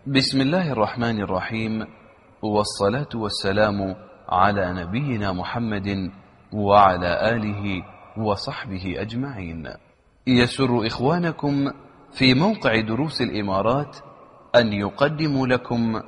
بسم الله الرحمن الرحيم، والصلاة والسلام على نبينا محمد وعلى آله وصحبه أجمعين. يسر إخوانكم في موقع دروس الإمارات أن يقدموا لكم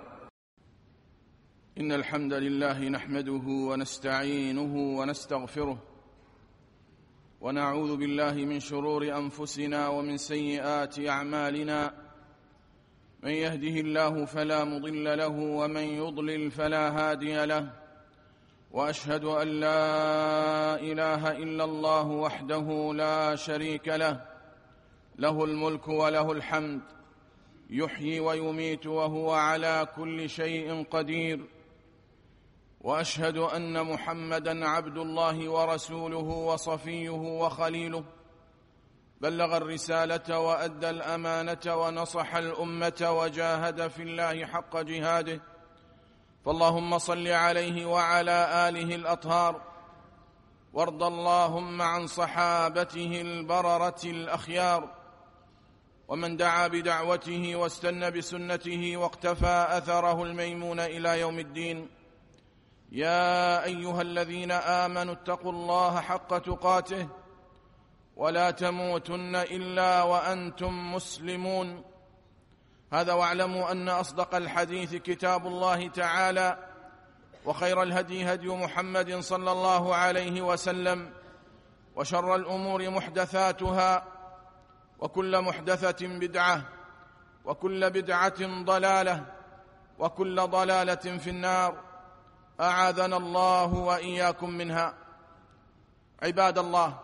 إن الحمد لله نحمده ونستعينه ونستغفره ونعوذ بالله من شرور أنفسنا ومن سيئات أعمالنا. من يهده الله فلا مضل له ومن يضلل فلا هادي له، وأشهد أن لا إله إلا الله وحده لا شريك له، له الملك وله الحمد، يحيي ويميت وهو على كل شيء قدير. وأشهد أن محمدًا عبد الله ورسوله وصفيه وخليله، بلغ الرسالة وأدى الأمانة ونصح الأمة وجاهد في الله حق جهاده، فاللهم صل عليه وعلى آله الأطهار، وارض اللهم عن صحابته البررة الأخيار، ومن دعا بدعوته واستنى بسنته واقتفى أثره الميمون إلى يوم الدين. يا أيها الذين آمنوا اتقوا الله حق تقاته ولا تموتن إلا وأنتم مسلمون. هذا واعلموا أن أصدق الحديث كتاب الله تعالى، وخير الهدي هدي محمد صلى الله عليه وسلم، وشر الأمور محدثاتها، وكل محدثة بدعة، وكل بدعة ضلالة، وكل ضلالة في النار، أعاذنا الله وإياكم منها. عباد الله،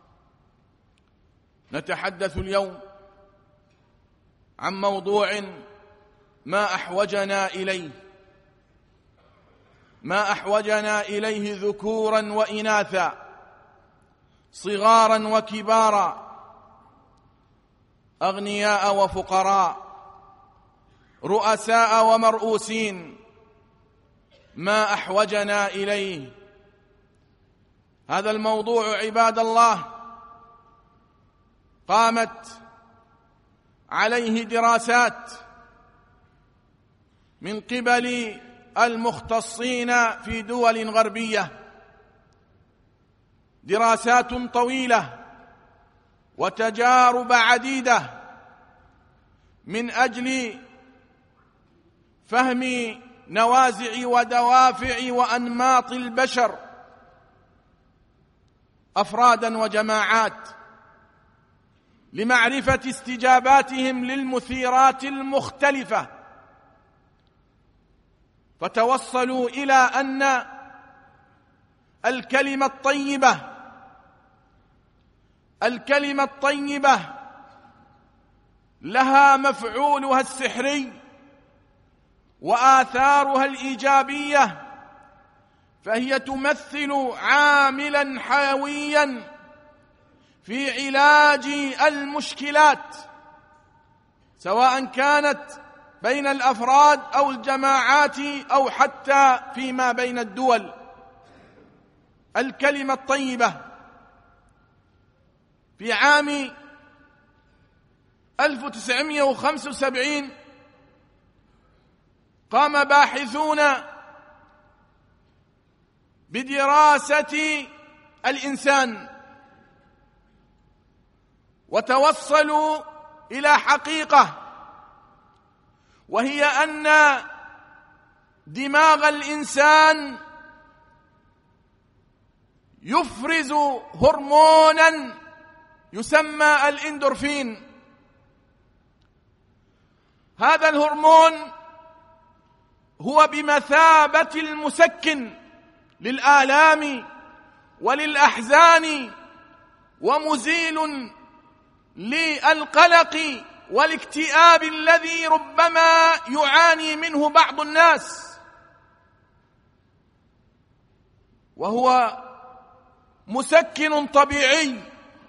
نتحدث اليوم عن موضوع ما أحوجنا إليه ذكورا وإناثا، صغارا وكبارا، أغنياء وفقراء، رؤساء ومرؤوسين، ما أحوجنا إليه. هذا الموضوع عباد الله قامت عليه دراسات من قبل المختصين في دول غربية، دراسات طويلة وتجارب عديدة من أجل فهم نوازع ودوافع وأنماط البشر أفرادا وجماعات، لمعرفة استجاباتهم للمثيرات المختلفة، فتوصلوا إلى أن الكلمة الطيبة لها مفعولها السحري وآثارها الإيجابية، فهي تمثل عاملاً حيوياً في علاج المشكلات، سواء كانت بين الأفراد أو الجماعات أو حتى فيما بين الدول. الكلمة الطيبة. في عام 1975 قام باحثون بدراسة الإنسان، وتوصلوا إلى حقيقة، وهي أن دماغ الإنسان يفرز هرموناً يسمى الإندورفين. هذا الهرمون هو بمثابة المسكن للآلام وللأحزان، ومزيل للقلق والاكتئاب الذي ربما يعاني منه بعض الناس، وهو مسكن طبيعي،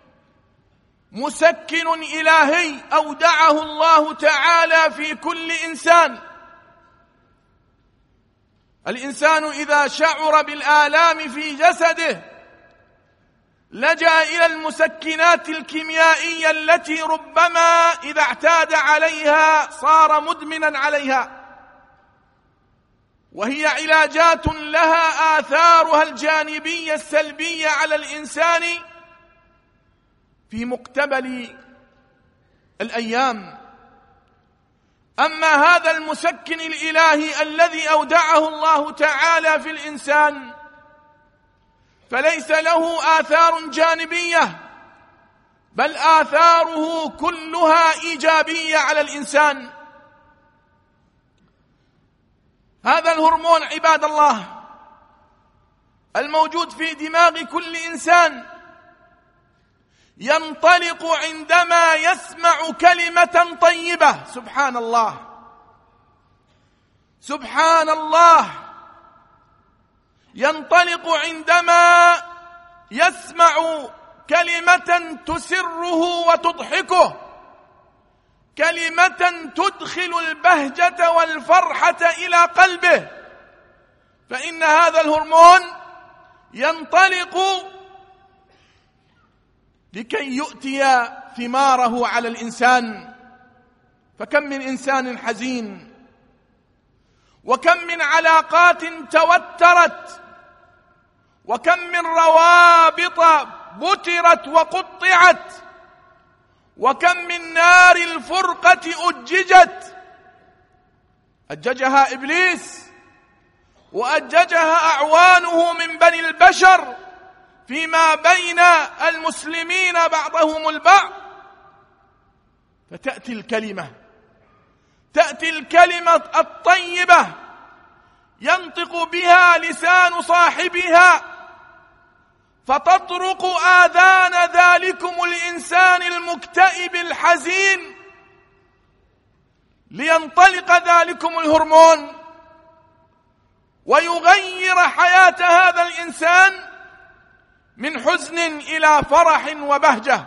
مسكن إلهي أودعه الله تعالى في كل إنسان. الإنسان إذا شعر بالآلام في جسده لجأ إلى المسكنات الكيميائية التي ربما إذا اعتاد عليها صار مدمنا عليها، وهي علاجات لها آثارها الجانبية السلبية على الإنسان في مقتبل الأيام. أما هذا المسكن الإلهي الذي أودعه الله تعالى في الإنسان فليس له آثار جانبية، بل آثاره كلها إيجابية على الإنسان. هذا الهرمون عباد الله الموجود في دماغ كل إنسان ينطلق عندما يسمع كلمة طيبة. سبحان الله، سبحان الله، ينطلق عندما يسمع كلمة تسره وتضحكه، كلمة تدخل البهجة والفرحة إلى قلبه، فإن هذا الهرمون ينطلق لكي يؤتي ثماره على الإنسان. فكم من إنسان حزين، وكم من علاقات توترت، وكم من روابط بترت وقطعت، وكم من نار الفرقة أججها إبليس وأججها أعوانه من بني البشر فيما بين المسلمين بعضهم البعض. فتأتي الكلمة الطيبة ينطق بها لسان صاحبها فتطرق آذان ذلكم الإنسان المكتئب الحزين، لينطلق ذلكم الهرمون ويغير حياة هذا الإنسان من حزن إلى فرح وبهجة.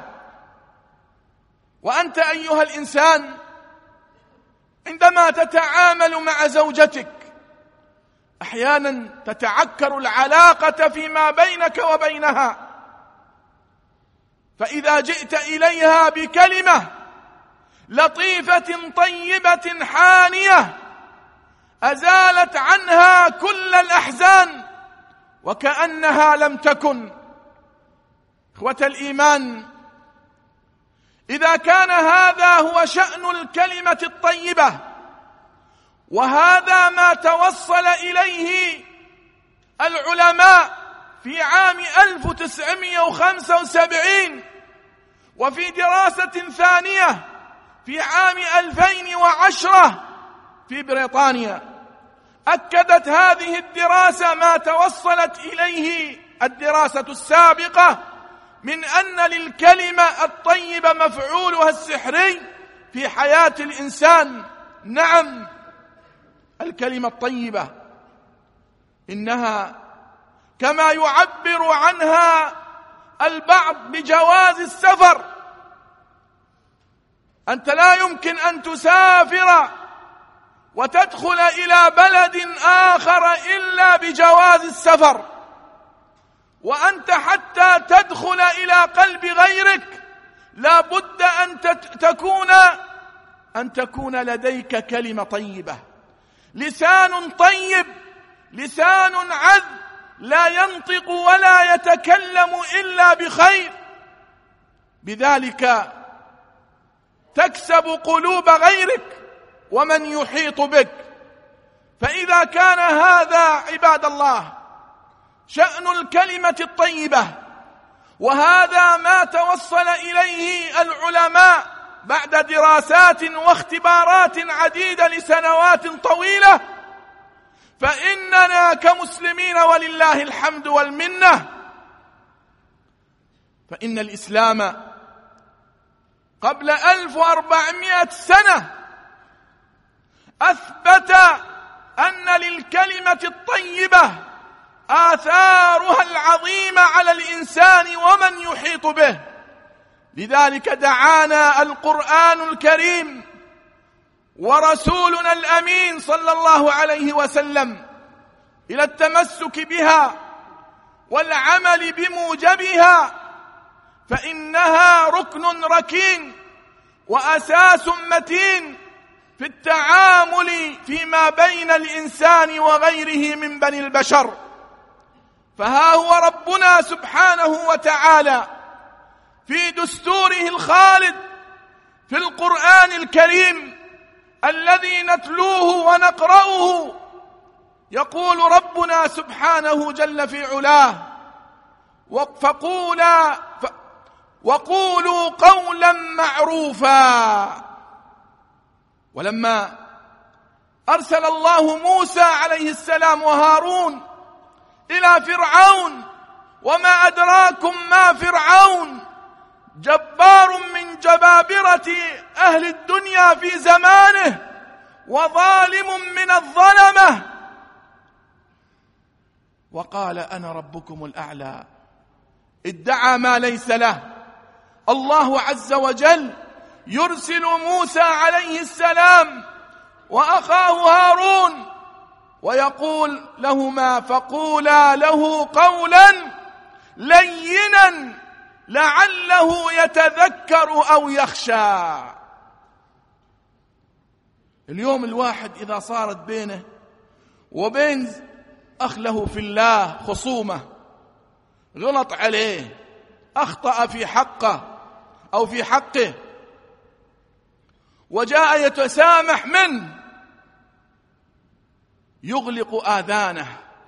وأنت أيها الإنسان عندما تتعامل مع زوجتك أحيانا تتعكر العلاقة فيما بينك وبينها، فإذا جئت إليها بكلمة لطيفة طيبة حانية أزالت عنها كل الأحزان وكأنها لم تكن. إخوة الإيمان، إذا كان هذا هو شأن الكلمة الطيبة، وهذا ما توصل إليه العلماء في عام 1975 وفي دراسة ثانية في عام 2010 في بريطانيا، أكدت هذه الدراسة ما توصلت إليه الدراسة السابقة من أن للكلمة الطيبة مفعولها السحري في حياة الإنسان. نعم، الكلمة الطيبة إنها كما يعبر عنها البعض بجواز السفر. أنت لا يمكن أن تسافر وتدخل إلى بلد آخر إلا بجواز السفر، وأنت حتى تدخل إلى قلب غيرك لا بد أن تكون لديك كلمة طيبة، لسان طيب، لسان عذب لا ينطق ولا يتكلم إلا بخير، بذلك تكسب قلوب غيرك ومن يحيط بك. فإذا كان هذا عباد الله شأن الكلمة الطيبة، وهذا ما توصل إليه العلماء بعد دراسات واختبارات عديدة لسنوات طويلة، فإننا كمسلمين ولله الحمد والمنة، فإن الإسلام قبل 1400 سنة أثبت أن للكلمة الطيبة آثارها العظيمة على الإنسان ومن يحيط به. لذلك دعانا القرآن الكريم ورسولنا الأمين صلى الله عليه وسلم إلى التمسك بها والعمل بموجبها فإنها ركن ركين وأساس متين في التعامل فيما بين الإنسان وغيره من بني البشر. فها هو ربنا سبحانه وتعالى في دستوره الخالد في القرآن الكريم الذي نتلوه ونقرأه، يقول ربنا سبحانه جل في علاه: وقولوا قولا معروفا. ولما أرسل الله موسى عليه السلام وهارون إلى فرعون، وما أدراكم ما فرعون، جبار من جبابرة أهل الدنيا في زمانه وظالم من الظلمة، وقال: أنا ربكم الأعلى. ادعى ما ليس له. الله عز وجل يرسل موسى عليه السلام وأخاه هارون ويقول لهما: فقولا له قولا لينا لعله يتذكر أو يخشى. اليوم الواحد إذا صارت بينه وبين أخ له في الله خصومة، غلط عليه، أخطأ في حقه أو في حقه، وجاء يتسامح منه، يغلق آذانه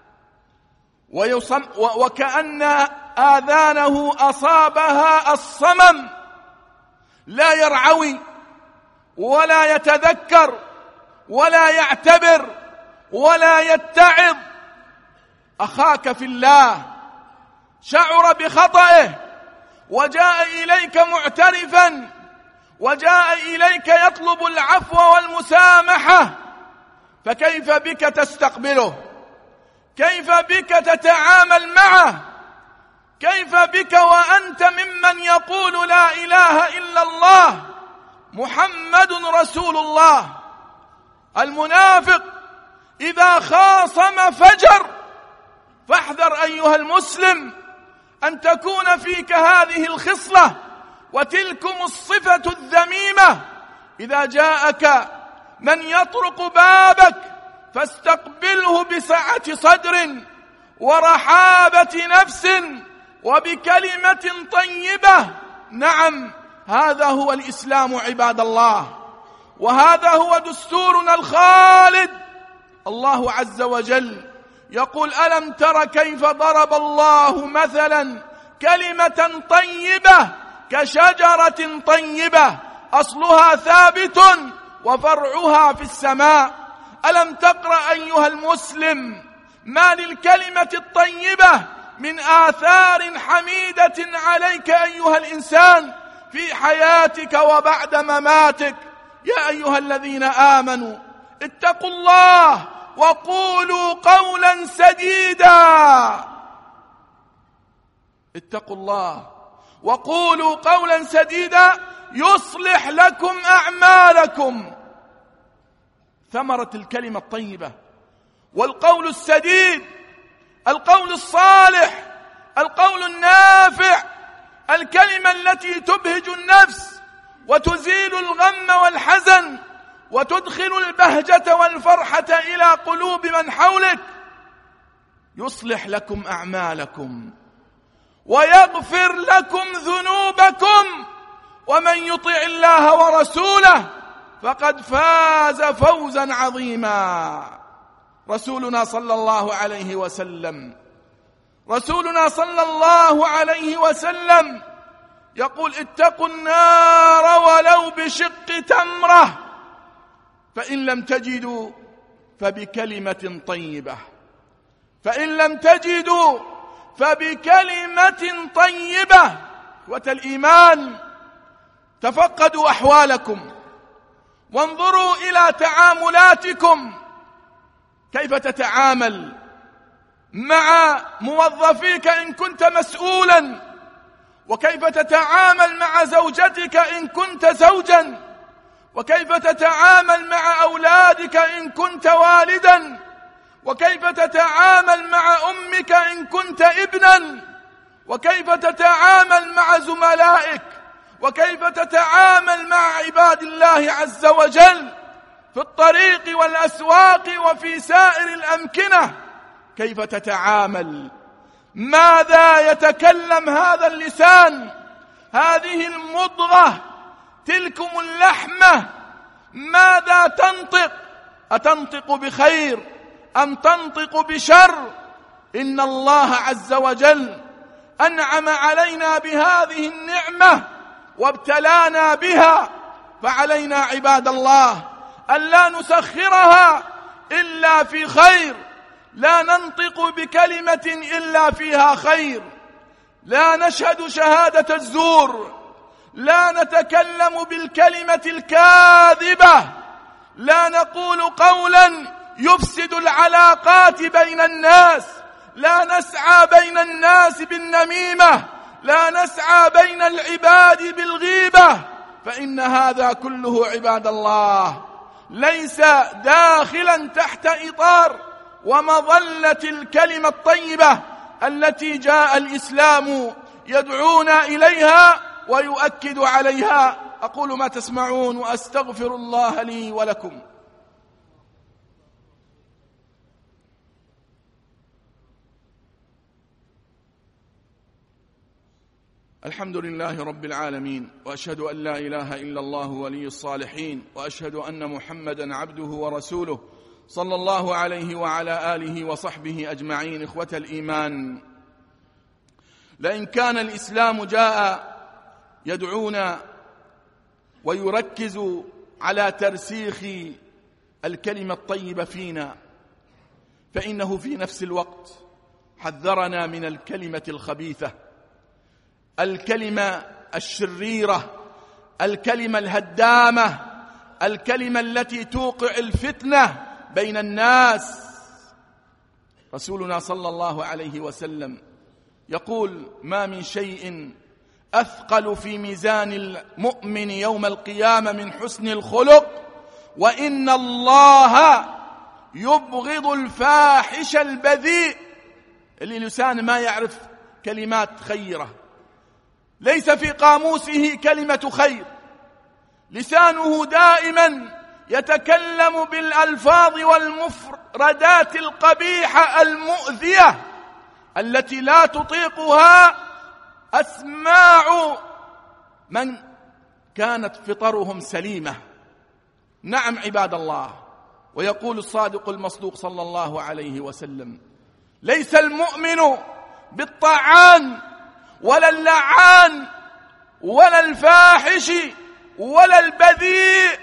وكأن آذانه أصابها الصمم، لا يرعوي ولا يتذكر ولا يعتبر ولا يتعظ. أخاك في الله شعر بخطئه وجاء إليك معترفا، وجاء إليك يطلب العفو والمسامحة، فكيف بك تستقبله؟ كيف بك تتعامل معه؟ كيف بك وأنت ممن يقول لا إله إلا الله محمد رسول الله؟ المنافق إذا خاصم فجر، فاحذر أيها المسلم أن تكون فيك هذه الخصلة وتلكم الصفة الذميمة. إذا جاءك من يطرق بابك فاستقبله بسعة صدر ورحابة نفس وبكلمة طيبة. نعم، هذا هو الإسلام عباد الله، وهذا هو دستورنا الخالد. الله عز وجل يقول: ألم تر كيف ضرب الله مثلا كلمة طيبة كشجرة طيبة أصلها ثابت وفرعها في السماء. ألم تقرأ أيها المسلم ما للكلمة الطيبة من آثار حميدة عليك أيها الإنسان في حياتك وبعد مماتك؟ يا أيها الذين آمنوا اتقوا الله وقولوا قولا سديدا. اتقوا الله وقولوا قولا سديدا يصلح لكم أعمالكم. ثمرة الكلمة الطيبة والقول السديد، القول الصالح، القول النافع، الكلمة التي تبهج النفس وتزيل الغم والحزن وتدخل البهجة والفرحة إلى قلوب من حولك. يصلح لكم أعمالكم ويغفر لكم ذنوبكم، ومن يطع الله ورسوله فقد فاز فوزا عظيما. رسولنا صلى الله عليه وسلم يقول: اتقوا النار ولو بشق تمرة، فإن لم تجدوا فبكلمة طيبة، فإن لم تجدوا فبكلمة طيبة. والإيمان، تفقدوا أحوالكم وانظروا إلى تعاملاتكم، كيف تتعامل مع موظفيك إن كنت مسؤولا، وكيف تتعامل مع زوجتك إن كنت زوجا، وكيف تتعامل مع أولادك إن كنت والدا، وكيف تتعامل مع أمك إن كنت ابنا، وكيف تتعامل مع زملائك، وكيف تتعامل مع عباد الله عز وجل في الطريق والأسواق وفي سائر الأمكنة. كيف تتعامل؟ ماذا يتكلم هذا اللسان، هذه المضغة، تلكم اللحمة، ماذا تنطق؟ أتنطق بخير أم تنطق بشر؟ إن الله عز وجل أنعم علينا بهذه النعمة وابتلانا بها، فعلينا عباد الله ألا نسخرها إلا في خير، لا ننطق بكلمة إلا فيها خير، لا نشهد شهادة الزور، لا نتكلم بالكلمة الكاذبة، لا نقول قولا يفسد العلاقات بين الناس، لا نسعى بين الناس بالنميمة، لا نسعى بين العباد بالغيبة، فإن هذا كله عباد الله ليس داخلا تحت إطار ومظلة الكلمة الطيبة التي جاء الإسلام يدعونا إليها ويؤكد عليها. أقول ما تسمعون وأستغفر الله لي ولكم. الحمد لله رب العالمين، وأشهد أن لا إله إلا الله ولي الصالحين، وأشهد أن محمدا عبده ورسوله صلى الله عليه وعلى آله وصحبه أجمعين. إخوة الإيمان، لئن كان الإسلام جاء يدعونا ويركز على ترسيخ الكلمة الطيبة فينا، فإنه في نفس الوقت حذرنا من الكلمة الخبيثة، الكلمة الشريرة، الكلمة الهدامة، الكلمة التي توقع الفتنة بين الناس. رسولنا صلى الله عليه وسلم يقول: ما من شيء أثقل في ميزان المؤمن يوم القيامة من حسن الخلق، وإن الله يبغض الفاحش البذيء، اللي لسان ما يعرف كلمات خيرة، ليس في قاموسه كلمة خير، لسانه دائما يتكلم بالألفاظ والمفردات القبيحة المؤذية التي لا تطيقها أسماع من كانت فطرهم سليمة. نعم عباد الله، ويقول الصادق المصدوق صلى الله عليه وسلم: ليس المؤمن بالطعان ولا اللعان ولا الفاحش ولا البذيء.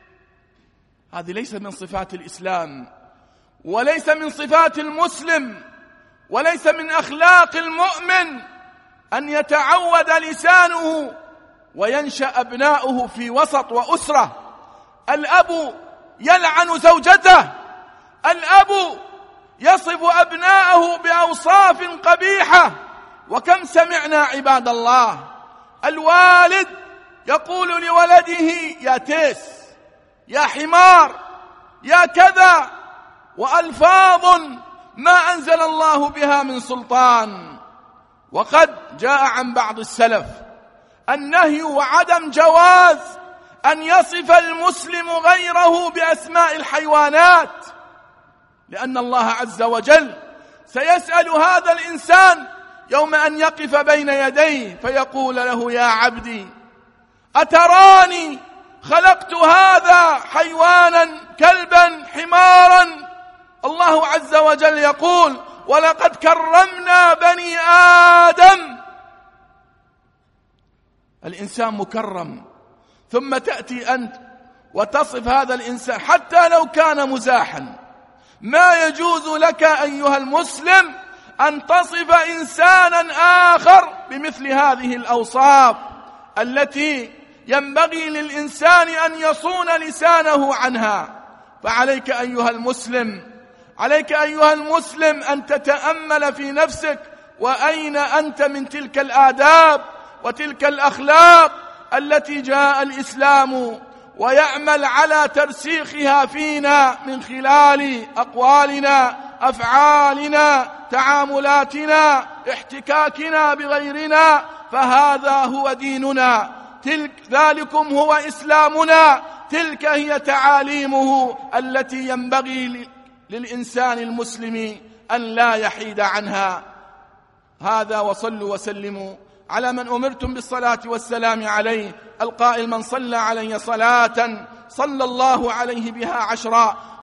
هذه ليس من صفات الإسلام، وليس من صفات المسلم، وليس من أخلاق المؤمن أن يتعود لسانه وينشأ أبناؤه في وسط وأسرة. الأب يلعن زوجته، الأب يصف أبناءه بأوصاف قبيحة. وكم سمعنا عباد الله الوالد يقول لولده: يا تيس، يا حمار، يا كذا، وألفاظ ما أنزل الله بها من سلطان. وقد جاء عن بعض السلف النهي وعدم جواز أن يصف المسلم غيره بأسماء الحيوانات، لأن الله عز وجل سيسأل هذا الإنسان يوم أن يقف بين يديه فيقول له: يا عبدي، أتراني خلقت هذا حيوانا كلبا حمارا؟ الله عز وجل يقول: ولقد كرمنا بني آدم. الإنسان مكرم، ثم تأتي أنت وتصف هذا الإنسان حتى لو كان مزاحا. ما يجوز لك أيها المسلم أن تصف إنسانا آخر بمثل هذه الأوصاف التي ينبغي للإنسان أن يصون لسانه عنها. فعليك أيها المسلم، عليك أيها المسلم أن تتأمل في نفسك، وأين أنت من تلك الآداب وتلك الأخلاق التي جاء الإسلام ويعمل على ترسيخها فينا من خلال أقوالنا أفعالنا، تعاملاتنا، احتكاكنا بغيرنا، فهذا هو ديننا، ذلكم هو إسلامنا، تلك هي تعاليمه التي ينبغي للإنسان المسلم أن لا يحيد عنها. هذا، وصلوا وسلموا على من أمرتم بالصلاة والسلام عليه، القائل: من صلى علي صلاة صلى الله عليه بها 10